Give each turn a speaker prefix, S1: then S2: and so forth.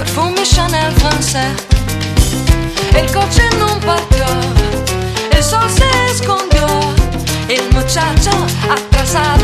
S1: perfumi Chanel francés. El coche no partió, el sol se escondió, el muchacho atrasado